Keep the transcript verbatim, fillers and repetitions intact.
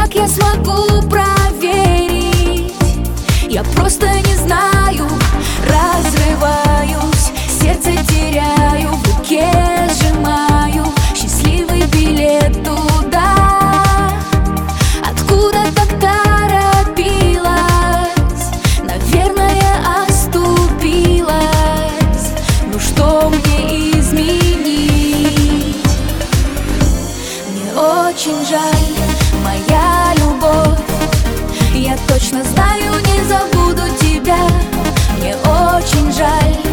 как я смогу проверить? Я просто не знаю. Разрываюсь, сердце теряю, в руке сжимаю счастливый билет туда, откуда так торопилась. Наверное, оступилась. Ну что мне изменить? Мне очень жаль, моя любовь. Я точно знаю, не забуду тебя. Мне очень жаль.